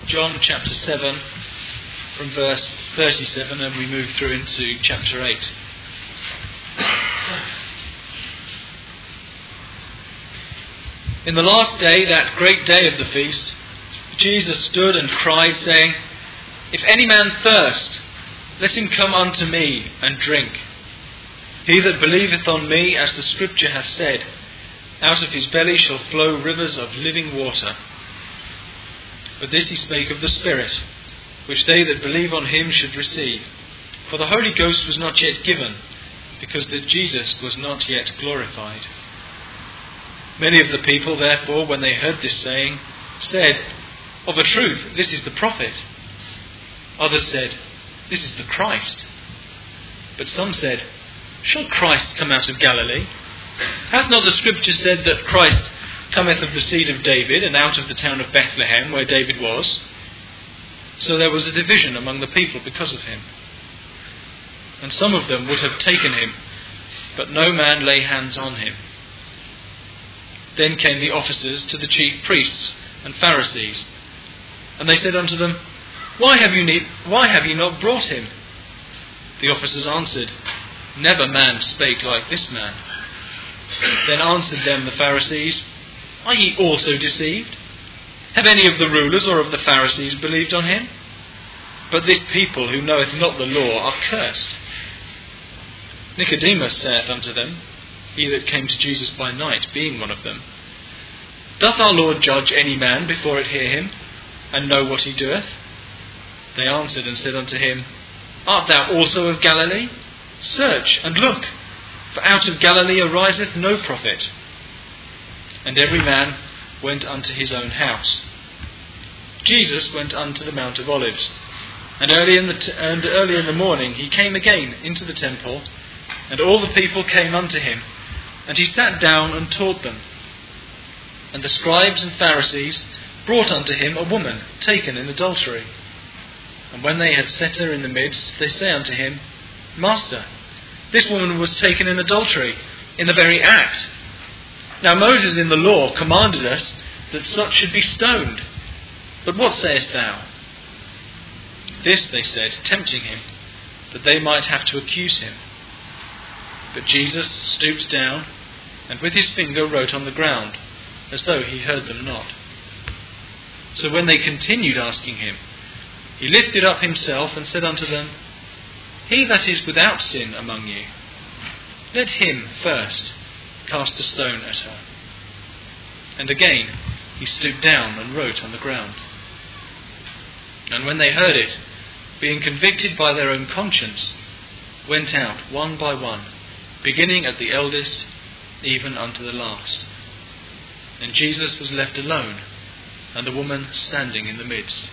John chapter 7 from verse 37, and we move through into chapter 8. In the last day, that great day of the feast, Jesus stood and cried, saying, "If any man thirst, let him come unto me and drink. He that believeth on me, as the Scripture hath said, out of his belly shall flow rivers of living water." But this he spake of the Spirit, which they that believe on him should receive. For the Holy Ghost was not yet given, because that Jesus was not yet glorified. Many of the people, therefore, when they heard this saying, said, "Of a truth, this is the prophet." Others said, "This is the Christ." But some said, "Shall Christ come out of Galilee? Hath not the Scripture said that Christ cometh of the seed of David, and out of the town of Bethlehem, where David was?" So there was a division among the people because of him. And some of them would have taken him, but no man lay hands on him. Then came the officers to the chief priests and Pharisees, and they said unto them, Why have ye not brought him? The officers answered, Never man spake like this man. Then answered them the Pharisees, Are ye also deceived? Have any of the rulers or of the Pharisees believed on him? But this people who knoweth not the law are cursed. Nicodemus saith unto them, he that came to Jesus by night, being one of them, Doth our Lord judge any man before it hear him, and know what he doeth? They answered and said unto him, Art thou also of Galilee? Search and look, for out of Galilee ariseth no prophet. And every man went unto his own house. Jesus went unto the Mount of Olives, and early in the morning he came again into the temple, and all the people came unto him, and he sat down and taught them. And the scribes and Pharisees brought unto him a woman taken in adultery. And when they had set her in the midst, they say unto him, Master, this woman was taken in adultery, in the very act. Now Moses in the law commanded us that such should be stoned. But what sayest thou? This they said, tempting him, that they might have to accuse him. But Jesus stooped down, and with his finger wrote on the ground, as though he heard them not. So when they continued asking him, he lifted up himself and said unto them, He that is without sin among you, let him first cast a stone at her. And again he stooped down and wrote on the ground. And when they heard it, being convicted by their own conscience, went out one by one, beginning at the eldest, even unto the last. And Jesus was left alone, and the woman standing in the midst.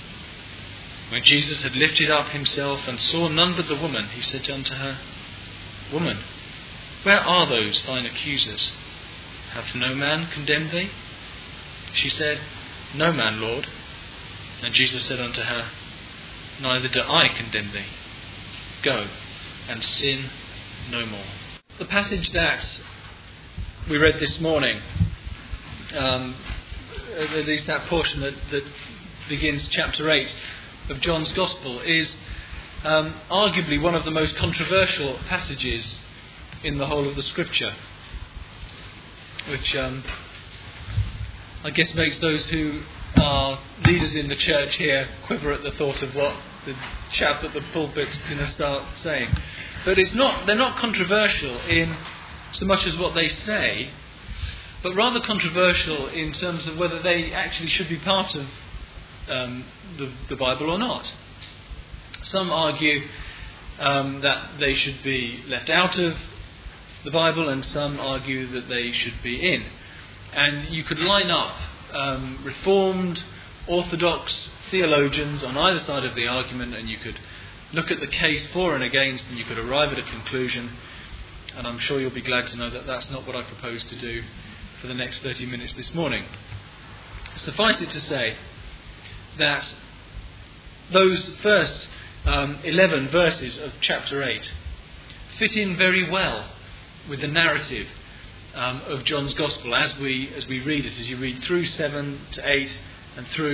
When Jesus had lifted up himself and saw none but the woman, he said unto her, Woman, where are those thine accusers? Hath no man condemned thee? She said, No man, Lord. And Jesus said unto her, Neither do I condemn thee. Go, and sin no more. The passage that we read this morning, at least that portion that begins chapter 8 of John's Gospel, is arguably one of the most controversial passages in the whole of the Scripture, which I guess makes those who are leaders in the church here quiver at the thought of what the chap at the pulpit's going to start saying. But they're not controversial in so much as what they say, but rather controversial in terms of whether they actually should be part of the Bible or not. Some argue that they should be left out of the Bible, and some argue that they should be in. And you could line up Reformed, Orthodox theologians on either side of the argument, and you could look at the case for and against, and you could arrive at a conclusion. And I'm sure you'll be glad to know that that's not what I propose to do for the next 30 minutes this morning. Suffice it to say that those first 11 verses of chapter 8 fit in very well with the narrative of John's Gospel as we read it, as you read through 7 to 8 and through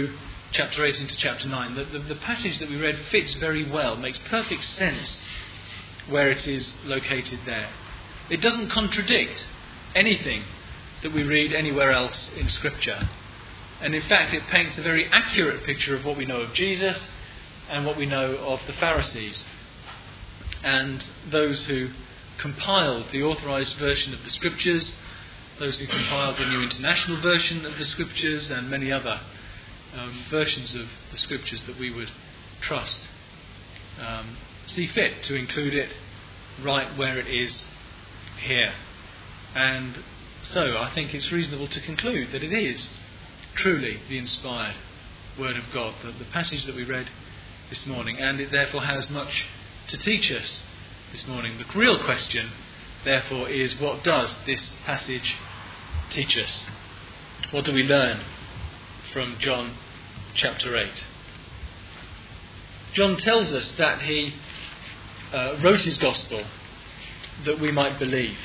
chapter 8 into chapter 9. The passage that we read fits very well, makes perfect sense where it is located there. It doesn't contradict anything that we read anywhere else in Scripture. And in fact, it paints a very accurate picture of what we know of Jesus and what we know of the Pharisees and those who compiled the authorized version of the Scriptures, those who compiled the New International Version of the Scriptures, and many other versions of the Scriptures that we would trust. See fit to include it right where it is here. And so I think it's reasonable to conclude that it is truly the inspired Word of God, the passage that we read this morning, and it therefore has much to teach us this morning. The real question, therefore, is what does this passage teach us? What do we learn from John chapter 8? John tells us that he wrote his Gospel that we might believe.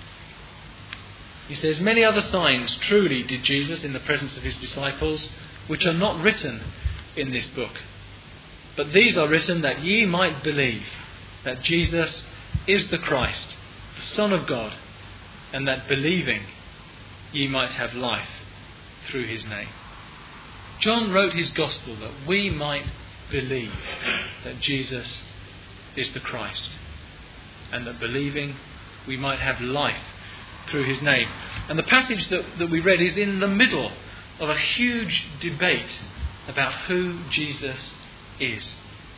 He says, "Many other signs truly did Jesus in the presence of his disciples, which are not written in this book. But these are written that ye might believe that Jesus is the Christ, the Son of God, and that believing ye might have life through his name." John wrote his Gospel that we might believe that Jesus is the Christ, and that believing we might have life through his name. And the passage that we read is in the middle of a huge debate about who Jesus is.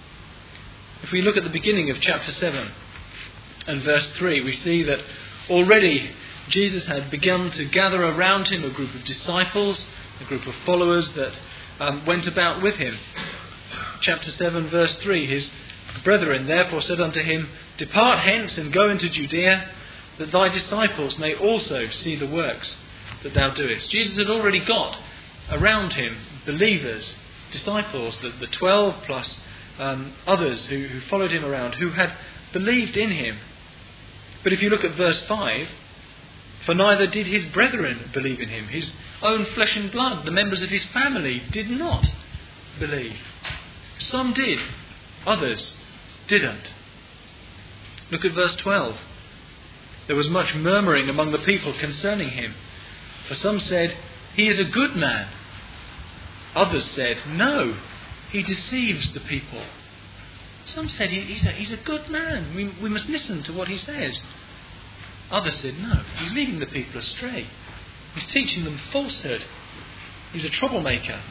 If we look at the beginning of chapter 7 and verse 3, we see that already Jesus had begun to gather around him a group of disciples, a group of followers that went about with him. Chapter 7 verse 3, "His brethren therefore said unto him, Depart hence and go into Judea, that thy disciples may also see the works that thou doest." Jesus had already got around him believers, disciples, the 12 plus others who followed him around, who had believed in him. But if you look at verse 5, "For neither did his brethren believe in him." His own flesh and blood, the members of his family, did not believe. Some did, others didn't. Look at verse 12. "There was much murmuring among the people concerning him. For some said, He is a good man. Others said, No, he deceives the people. Some said, he's a good man. We must listen to what he says. Others said, No, he's leading the people astray. He's teaching them falsehood. He's a troublemaker."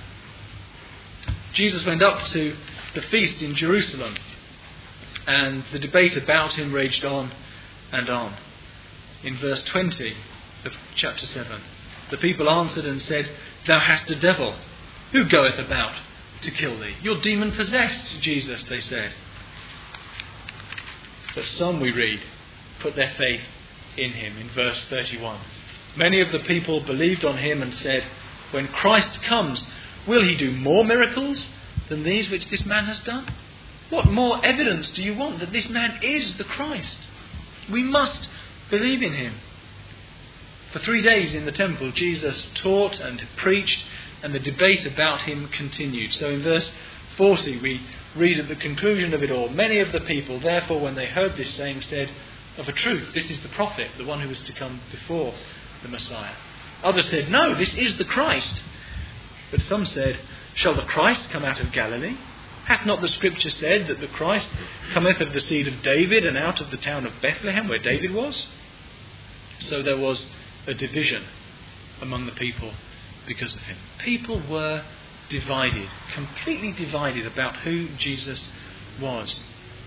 Jesus went up to the feast in Jerusalem, and the debate about him raged on and on. In verse 20 of chapter 7, "The people answered and said, Thou hast a devil. Who goeth about to kill thee? You're demon-possessed, Jesus," they said. But some, we read, put their faith in him. In verse 31, "Many of the people believed on him and said, When Christ comes, will he do more miracles than these which this man has done? What more evidence do you want that this man is the Christ? We must believe in him." For 3 days in the temple, Jesus taught and preached, and the debate about him continued. So in verse 40, we read at the conclusion of it all, "Many of the people, therefore, when they heard this saying, said, Of a truth, this is the prophet, the one who was to come before the Messiah. Others said, No, this is the Christ. But some said, Shall the Christ come out of Galilee? Hath not the Scripture said that the Christ cometh of the seed of David and out of the town of Bethlehem, where David was?" So there was a division among the people because of him. People were divided, completely divided about who Jesus was.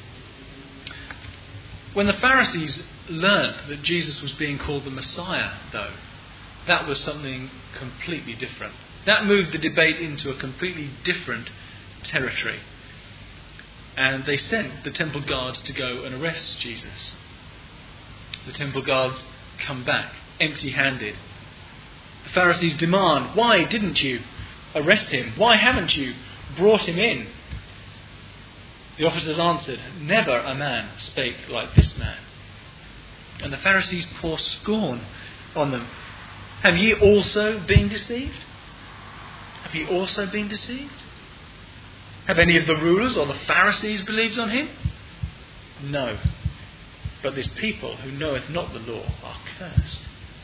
When the Pharisees learned that Jesus was being called the Messiah, though, that was something completely different. That moved the debate into a completely different territory. And they sent the temple guards to go and arrest Jesus. The temple guards come back empty-handed. The Pharisees demand, "Why didn't you arrest him? Why haven't you brought him in?" The officers answered, "Never a man spake like this man." And the Pharisees pour scorn on them. "Have ye also been deceived? Have ye also been deceived? Have any of the rulers or the Pharisees believed on him? No. But this people who knoweth not the law are cursed.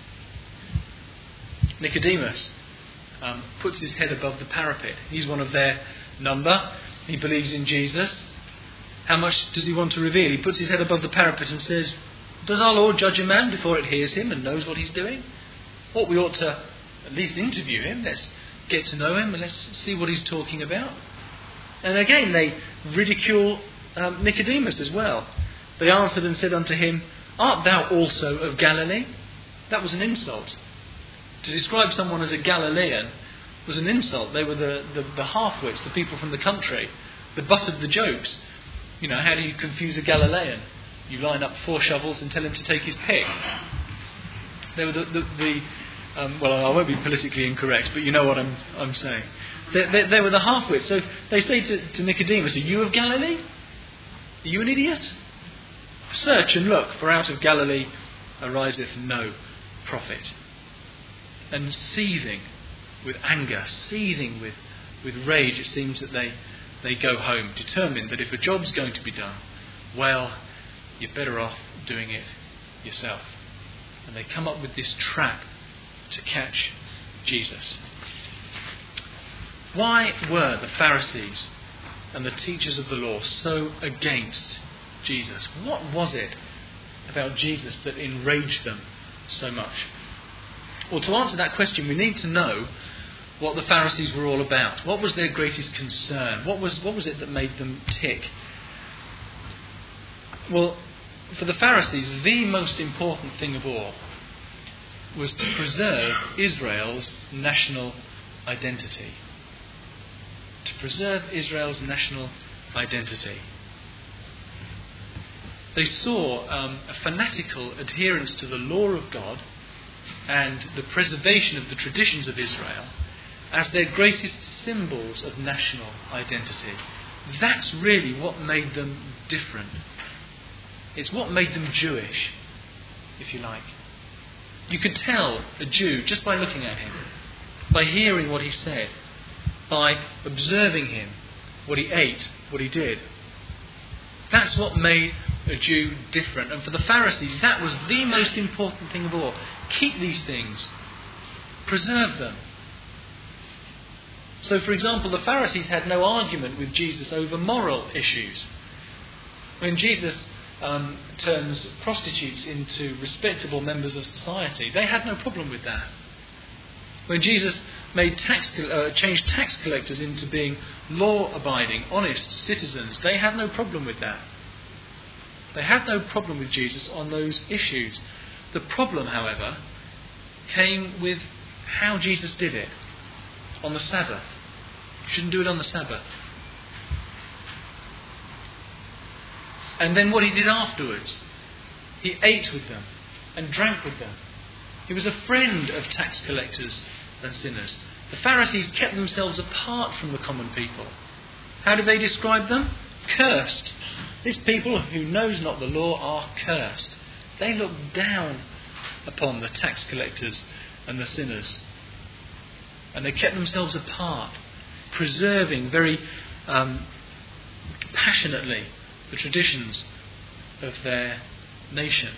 Nicodemus puts his head above the parapet. He's one of their number. He believes in Jesus. How much does he want to reveal? He puts his head above the parapet and says, does our Lord judge a man before it hears him and knows what he's doing? We ought to at least interview him. Let's get to know him and let's see what he's talking about. And again, they ridicule Nicodemus as well. They answered and said unto him, art thou also of Galilee? That was an insult. To describe someone as a Galilean was an insult. They were the half-wits, the people from the country, the butt of the jokes. You know, how do you confuse a Galilean? You line up 4 shovels and tell him to take his pick. They were well, I won't be politically incorrect, but you know what I'm saying. They were the half-wits. So they say to Nicodemus, are you of Galilee? Are you an idiot? Search and look, for out of Galilee ariseth no prophet. And seething with anger, seething with rage, it seems that they go home, determined that if a job's going to be done, well, you're better off doing it yourself. And they come up with this trap to catch Jesus. Why were the Pharisees and the teachers of the law so against Jesus? What was it about Jesus that enraged them so much? Well, to answer that question, we need to know what the Pharisees were all about. What was their greatest concern? What was it that made them tick? Well, for the Pharisees, the most important thing of all was to preserve Israel's national identity. To preserve Israel's national identity. They saw a fanatical adherence to the law of God and the preservation of the traditions of Israel as their greatest symbols of national identity. That's really what made them different. It's what made them Jewish, if you like. You could tell a Jew just by looking at him, by hearing what he said, by observing him, what he ate, what he did. That's what made a Jew different. And for the Pharisees, that was the most important thing of all. Keep these things. Preserve them. So, for example, the Pharisees had no argument with Jesus over moral issues. When Jesus turns prostitutes into respectable members of society, they had no problem with that. When Jesus changed tax collectors into being law-abiding, honest citizens, they had no problem with that. They had no problem with Jesus on those issues. The problem, however, came with how Jesus did it on the Sabbath. You shouldn't do it on the Sabbath. And then what he did afterwards. He ate with them and drank with them. He was a friend of tax collectors and sinners. The Pharisees kept themselves apart from the common people. How do they describe them? Cursed. This people who knows not the law are cursed. They look down upon the tax collectors and the sinners. And they kept themselves apart, preserving very passionately the traditions of their nation.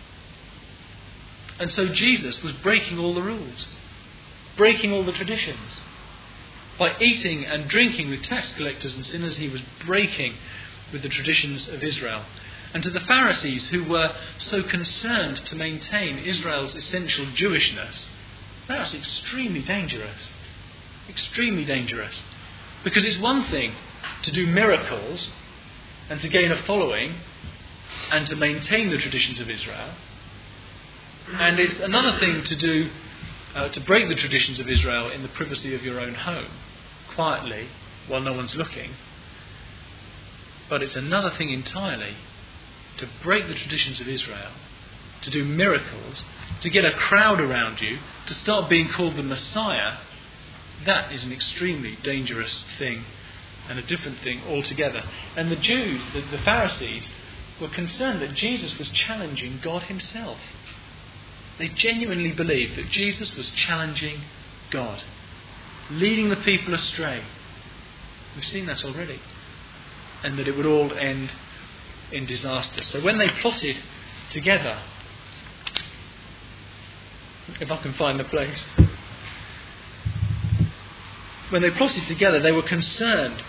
And so Jesus was breaking all the rules, breaking all the traditions. By eating and drinking with tax collectors and sinners, he was breaking with the traditions of Israel. And to the Pharisees, who were so concerned to maintain Israel's essential Jewishness, that was extremely dangerous. Extremely dangerous. Because it's one thing to do miracles and to gain a following and to maintain the traditions of Israel. And it's another thing to do to break the traditions of Israel in the privacy of your own home, quietly, while no one's looking. But it's another thing entirely to break the traditions of Israel, to do miracles, to get a crowd around you, to start being called the Messiah. That is an extremely dangerous thing and a different thing altogether. And the Jews, the Pharisees, were concerned that Jesus was challenging God himself. They genuinely believed that Jesus was challenging God, leading the people astray. We've seen that already. And that it would all end in disaster. So when they plotted together, if I can find the place, when they plotted together, they were concerned.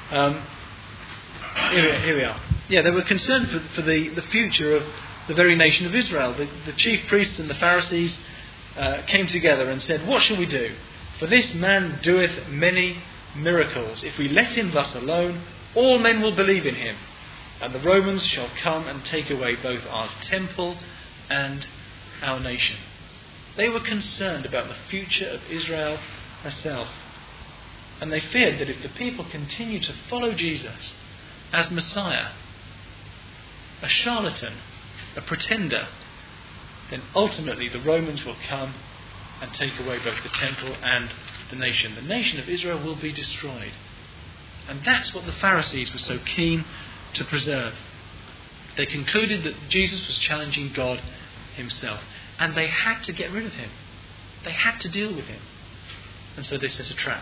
Here we are. Yeah, they were concerned for the future of the very nation of Israel. The chief priests and the Pharisees came together and said, "What shall we do? For this man doeth many miracles. If we let him thus alone, all men will believe in him, and the Romans shall come and take away both our temple and our nation." They were concerned about the future of Israel herself. And they feared that if the people continue to follow Jesus as Messiah, a charlatan, a pretender, then ultimately the Romans will come and take away both the temple and the nation. The nation of Israel will be destroyed. And that's what the Pharisees were so keen to preserve. They concluded that Jesus was challenging God himself. And they had to get rid of him. They had to deal with him. And so they set a trap.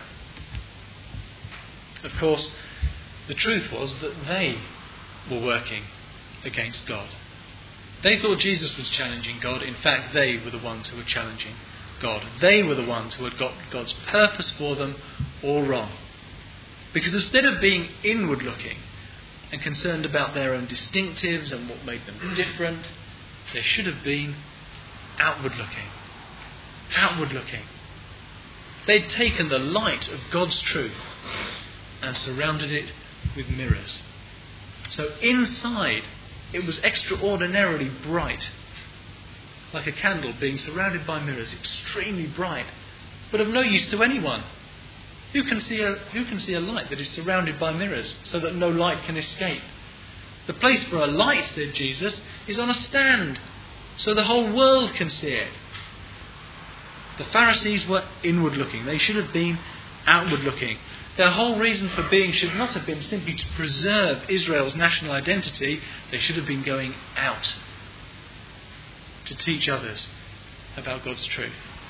Of course, the truth was that they were working against God. They thought Jesus was challenging God. In fact, they were the ones who were challenging God. They were the ones who had got God's purpose for them all wrong. Because instead of being inward looking and concerned about their own distinctives and what made them different, they should have been outward looking. Outward looking. They'd taken the light of God's truth and surrounded it with mirrors. So inside it was extraordinarily bright, like a candle being surrounded by mirrors, extremely bright, but of no use to anyone. Who can see a light that is surrounded by mirrors so that no light can escape? The place for a light, said Jesus, is on a stand, so the whole world can see it. The Pharisees were inward looking. They should have been outward looking. Their whole reason for being should not have been simply to preserve Israel's national identity. They should have been going out to teach others about God's truth.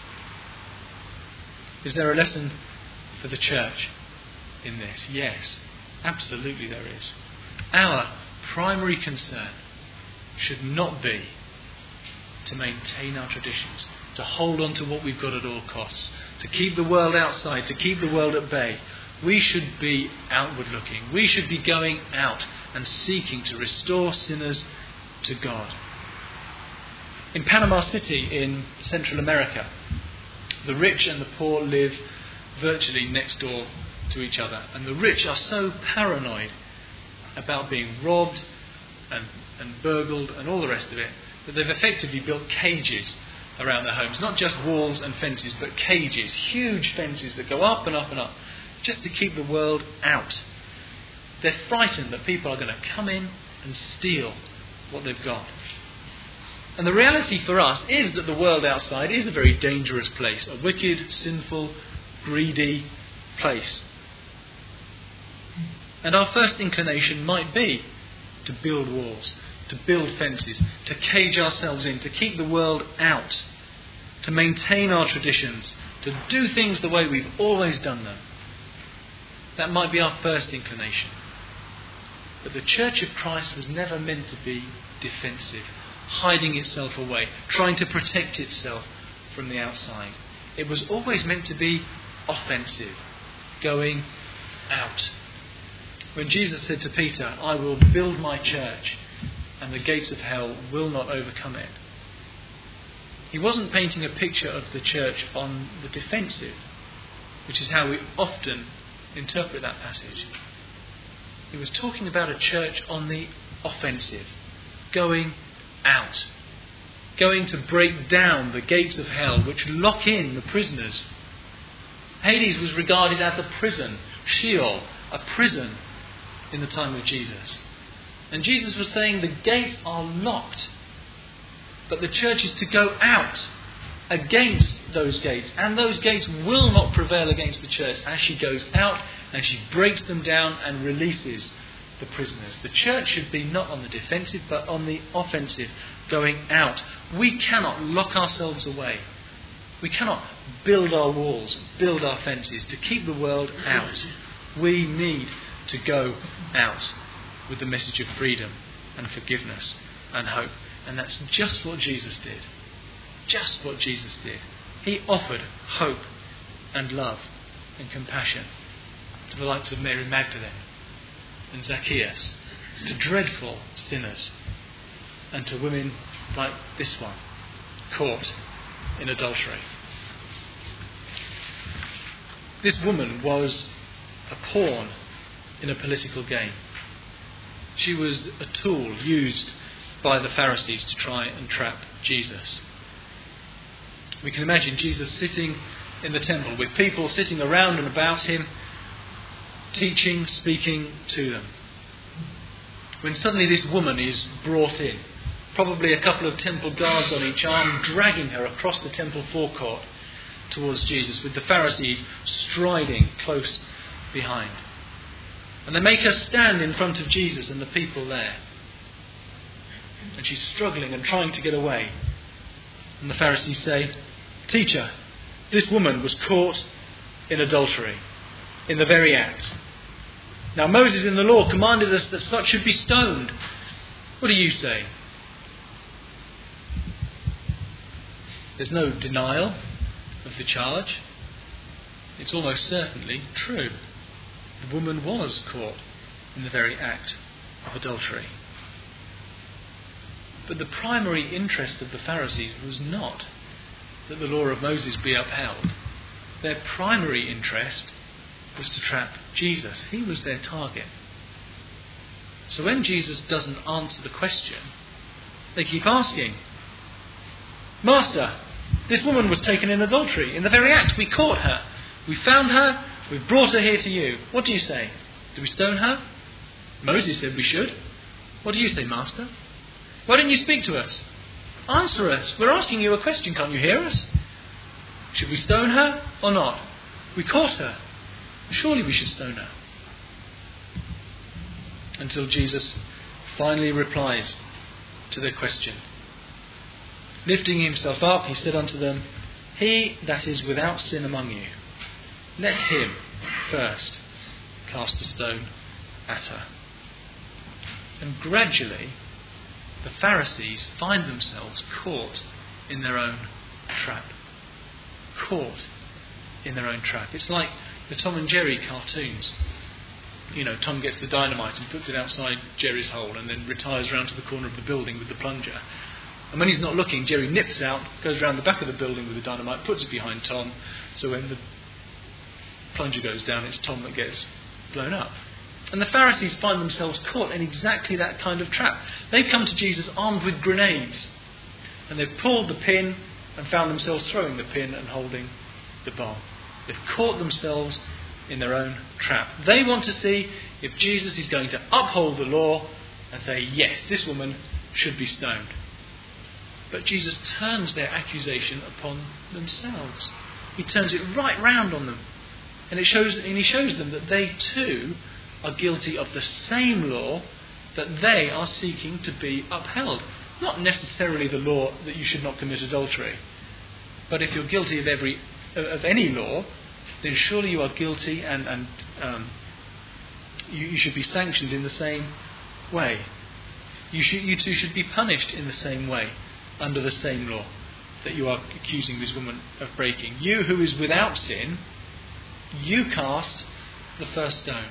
Is there a lesson for the church in this? Yes, absolutely there is. Our primary concern should not be to maintain our traditions, to hold on to what we've got at all costs, to keep the world outside, to keep the world at bay. We should be outward looking. We should be going out and seeking to restore sinners to God. In Panama City in Central America, the rich and the poor live virtually next door to each other. And the rich are so paranoid about being robbed and burgled and all the rest of it, that they've effectively built cages around their homes. Not just walls and fences, but cages, huge fences that go up and up and up, just to keep the world out. They're frightened that people are going to come in and steal what they've got. And the reality for us is that the world outside is a very dangerous place, a wicked, sinful, greedy place. And our first inclination might be to build walls, to build fences, to cage ourselves in, to keep the world out, to maintain our traditions, to do things the way we've always done them. That might be our first inclination. But the Church of Christ was never meant to be defensive, hiding itself away, trying to protect itself from the outside. It was always meant to be offensive, going out. When Jesus said to Peter, "I will build my church, and the gates of hell will not overcome it," he wasn't painting a picture of the church on the defensive, which is how we often interpret that passage. He was talking about a church on the offensive, going out, going to break down the gates of hell which lock in the prisoners. Hades was regarded as a prison, Sheol, a prison in the time of Jesus. And Jesus was saying the gates are locked, but the church is to go out against those gates, and those gates will not prevail against the church as she goes out and she breaks them down and releases the prisoners. The church should be not on the defensive but on the offensive, going out. We cannot lock ourselves away. We cannot build our walls, build our fences to keep the world out. We need to go out with the message of freedom and forgiveness and hope. And that's just what Jesus did. Just what Jesus did. He offered hope and love and compassion to the likes of Mary Magdalene and Zacchaeus, to dreadful sinners, and to women like this one, caught in adultery. This woman was a pawn in a political game. She was a tool used by the Pharisees to try and trap Jesus. We can imagine Jesus sitting in the temple with people sitting around and about him, teaching, speaking to them. When suddenly this woman is brought in, probably a couple of temple guards on each arm, dragging her across the temple forecourt towards Jesus, with the Pharisees striding close behind. And they make her stand in front of Jesus and the people there. And she's struggling and trying to get away. And the Pharisees say, "Teacher, this woman was caught in adultery, in the very act. Now Moses in the law commanded us that such should be stoned. What do you say?" There's no denial of the charge. It's almost certainly true. The woman was caught in the very act of adultery. But the primary interest of the Pharisees was not that the law of Moses be upheld. Their primary interest was to trap Jesus. He was their target. So when Jesus doesn't answer the question, they keep asking, "Master, this woman was taken in adultery. In the very act, we caught her. We found her. We've brought her here to you. What do you say? Do we stone her? Moses said we should. What do you say, Master? Why don't you speak to us? Answer us. We're asking you a question. Can't you hear us? Should we stone her or not? We caught her. Surely we should stone her." Until Jesus finally replies to their question. Lifting himself up, he said unto them, "He that is without sin among you, let him first cast a stone at her." And gradually, the Pharisees find themselves caught in their own trap. Caught in their own trap. It's like the Tom and Jerry cartoons. You know, Tom gets the dynamite and puts it outside Jerry's hole and then retires round to the corner of the building with the plunger. And when he's not looking, Jerry nips out, goes round the back of the building with the dynamite, puts it behind Tom. So when the plunger goes down, it's Tom that gets blown up. And the Pharisees find themselves caught in exactly that kind of trap. They've come to Jesus armed with grenades. And they've pulled the pin and found themselves throwing the pin and holding the bomb. They've caught themselves in their own trap. They want to see if Jesus is going to uphold the law and say, yes, this woman should be stoned. But Jesus turns their accusation upon themselves. He turns it right round on them. And he shows them that they too are guilty of the same law that they are seeking to be upheld. Not necessarily the law that you should not commit adultery. But if you're guilty of any law, then surely you are guilty and you should be sanctioned in the same way. You too should be punished in the same way, under the same law that you are accusing this woman of breaking. You who is without sin, you cast the first stone.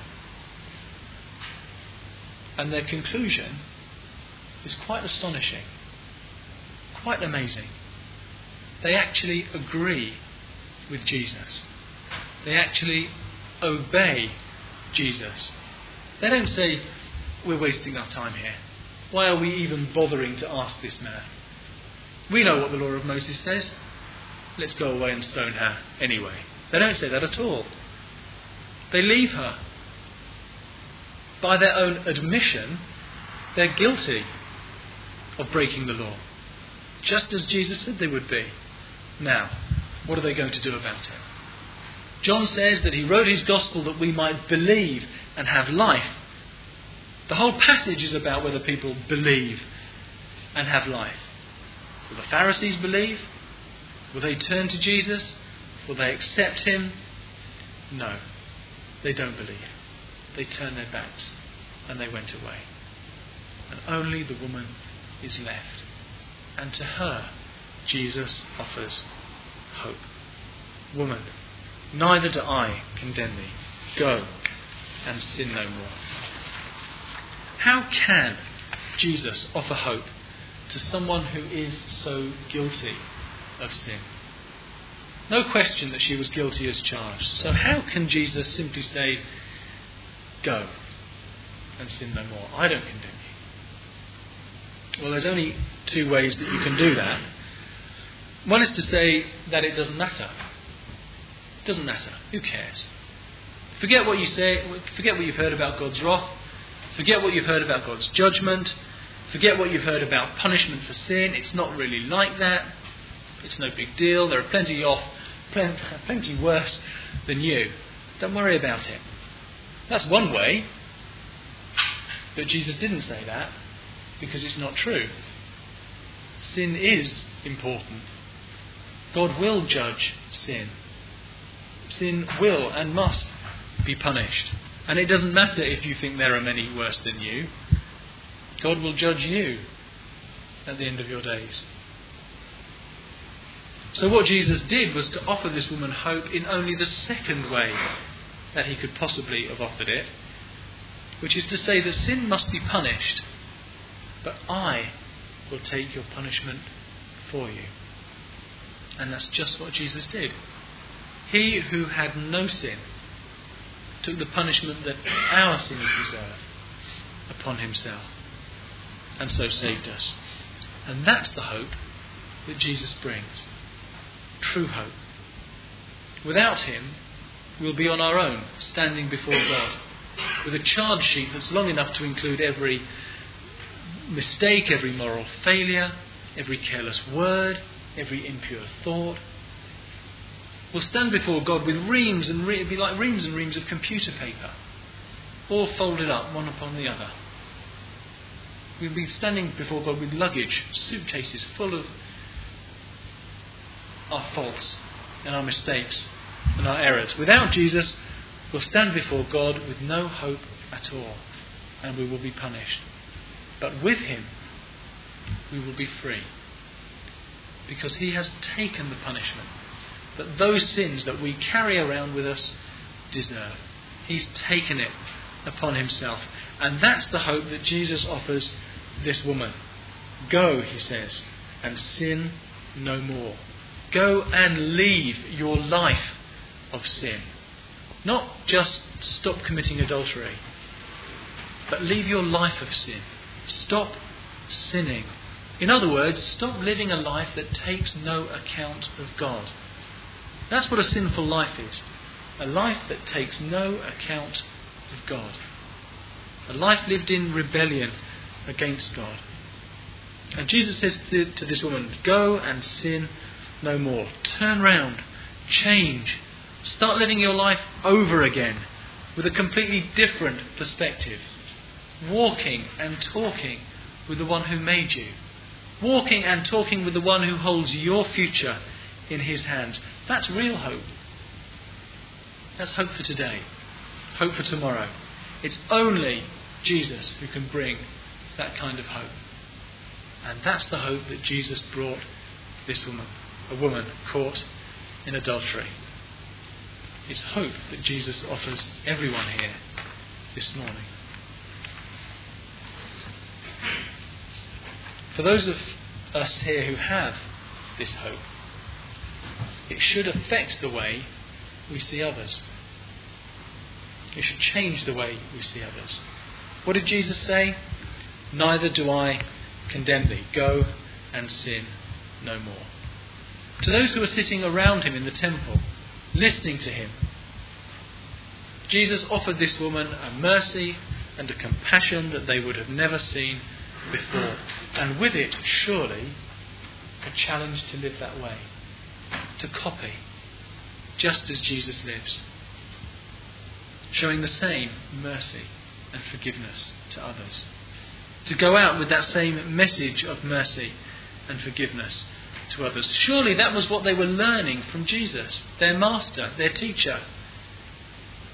And their conclusion is quite astonishing, quite amazing. They actually agree with Jesus. They actually obey Jesus. They don't say, we're wasting our time here. Why are we even bothering to ask this man? We know what the law of Moses says. Let's go away and stone her anyway. They don't say that at all. They leave her. By their own admission, they're guilty of breaking the law, just as Jesus said they would be. Now, what are they going to do about it? John says that he wrote his gospel that we might believe and have life. The whole passage is about whether people believe and have life. Will the Pharisees believe? Will they turn to Jesus? Will they accept him? No, they don't believe. they turned their backs and they went away. And only the woman is left. And to her, Jesus offers hope. Woman, neither do I condemn thee. Go and sin no more. How can Jesus offer hope to someone who is so guilty of sin? No question that she was guilty as charged. So how can Jesus simply say, go and sin no more? I don't condemn you. Well, there's only two ways that you can do that. One is to say that it doesn't matter. It doesn't matter. Who cares? Forget what you say. Forget what you've heard about God's wrath. Forget what you've heard about God's judgment. Forget what you've heard about punishment for sin. It's not really like that. It's no big deal. There are plenty worse than you. Don't worry about it. That's one way. But Jesus didn't say that because it's not true. Sin is important. God will judge sin. Sin will and must be punished. And it doesn't matter if you think there are many worse than you. God will judge you at the end of your days. So what Jesus did was to offer this woman hope in only the second way that he could possibly have offered it, which is to say that sin must be punished, but I will take your punishment for you. And that's just what Jesus did. He who had no sin took the punishment that our sins deserve upon himself, and so saved us. And that's the hope that Jesus brings. True hope. Without him, we'll be on our own, standing before God, with a charge sheet that's long enough to include every mistake, every moral failure, every careless word, every impure thought. We'll stand before God with reams and it'd be like reams and reams of computer paper, all folded up, one upon the other. We'll be standing before God with luggage, suitcases full of our faults and our mistakes and our errors. Without Jesus, we'll stand before God with no hope at all, and we will be punished. But with him, we will be free, because he has taken the punishment that those sins that we carry around with us deserve. He's taken it upon himself. And that's the hope that Jesus offers this woman. Go, he says, and sin no more. Go and leave your life of sin. Not just stop committing adultery, but leave your life of sin. Stop sinning. In other words, stop living a life that takes no account of God. That's what a sinful life is. A life that takes no account of God. A life lived in rebellion against God. And Jesus says to this woman, go and sin no more. Turn round. Change. Start living your life over again with a completely different perspective. Walking and talking with the one who made you. Walking and talking with the one who holds your future in his hands. That's real hope. That's hope for today. Hope for tomorrow. It's only Jesus who can bring that kind of hope. And that's the hope that Jesus brought this woman. A woman caught in adultery. It's hope that Jesus offers everyone here this morning. For those of us here who have this hope, it should affect the way we see others. It should change the way we see others. What did Jesus say? Neither do I condemn thee. Go and sin no more. To those who were sitting around him in the temple, listening to him, Jesus offered this woman a mercy and a compassion that they would have never seen before. And with it, surely, a challenge to live that way. To copy, just as Jesus lives. Showing the same mercy and forgiveness to others. To go out with that same message of mercy and forgiveness to others. Surely that was what they were learning from Jesus, their master, their teacher.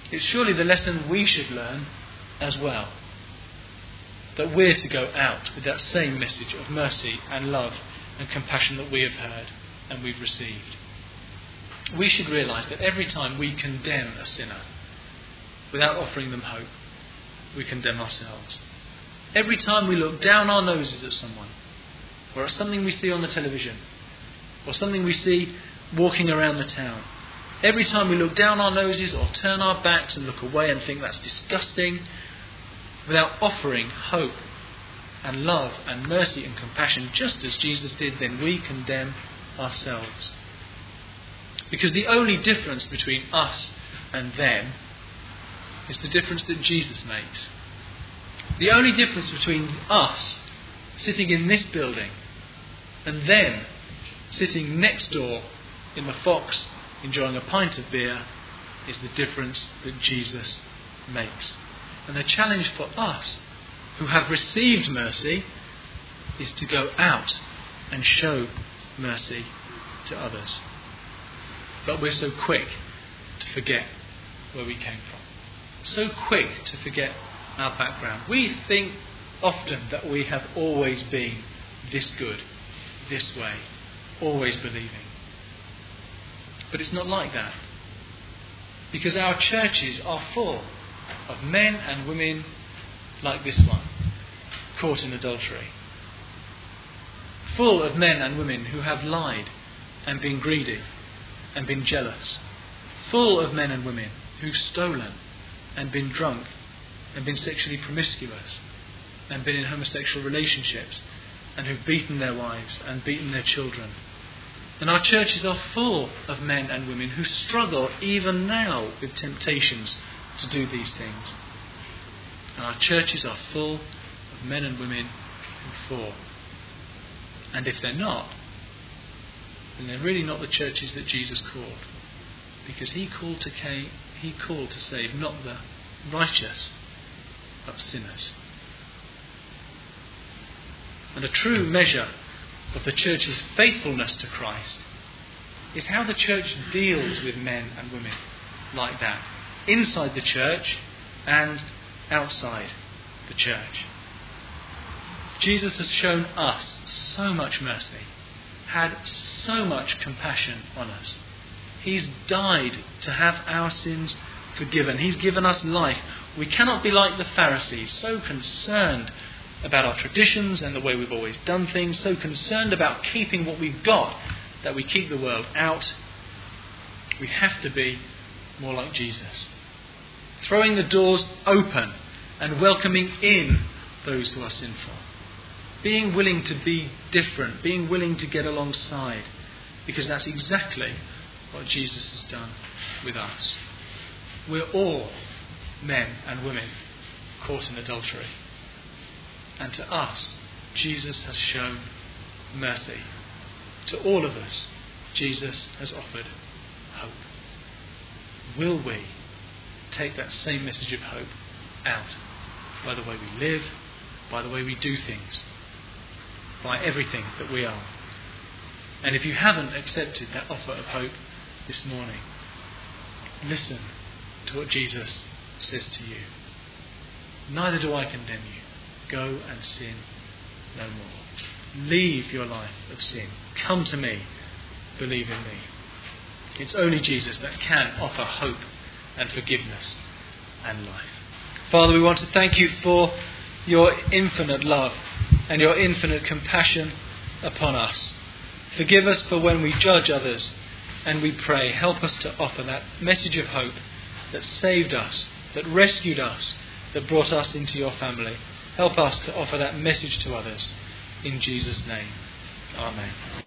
it's surely the lesson we should learn as well. That we're to go out with that same message of mercy and love and compassion that we have heard and we've received. We should realise that every time we condemn a sinner without offering them hope, we condemn ourselves. Every time we look down our noses at someone, or at something we see on the television, or something we see walking around the town, every time we look down our noses or turn our backs and look away and think that's disgusting, without offering hope and love and mercy and compassion, just as Jesus did, then we condemn ourselves. Because the only difference between us and them is the difference that Jesus makes. The only difference between us sitting in this building and them sitting next door in the Fox enjoying a pint of beer is the difference that Jesus makes. And the challenge for us who have received mercy is to go out and show mercy to others. But we're so quick to forget where we came from. So quick to forget our background. We think often that we have always been this good, this way, always believing. But it's not like that. Because our churches are full of men and women like this one, caught in adultery. Full of men and women who have lied and been greedy and been jealous. Full of men and women who've stolen and been drunk and been sexually promiscuous and been in homosexual relationships and who've beaten their wives and beaten their children. And our churches are full of men and women who struggle even now with temptations to do these things. And our churches are full of men and women who fall. And if they're not, then they're really not the churches that Jesus called. Because he called to save not the righteous, but sinners. And a true measure of the church's faithfulness to Christ is how the church deals with men and women like that, inside the church and outside the church. Jesus has shown us so much mercy, had so much compassion on us. He's died to have our sins forgiven. He's given us life. We cannot be like the Pharisees, so concerned about our traditions and the way we've always done things, so concerned about keeping what we've got that we keep the world out. We have to be more like Jesus, throwing the doors open and welcoming in those who are sinful, being willing to be different, being willing to get alongside, because that's exactly what Jesus has done with us. We're all men and women caught in adultery. And to us, Jesus has shown mercy. To all of us, Jesus has offered hope. Will we take that same message of hope out by the way we live, by the way we do things, by everything that we are? And if you haven't accepted that offer of hope this morning, listen to what Jesus says to you. Neither do I condemn you. Go and sin no more. Leave your life of sin. Come to me. Believe in me. It's only Jesus that can offer hope and forgiveness and life. Father, we want to thank you for your infinite love and your infinite compassion upon us. Forgive us for when we judge others, and we pray, help us to offer that message of hope that saved us, that rescued us, that brought us into your family. Help us to offer that message to others. In Jesus' name. Amen.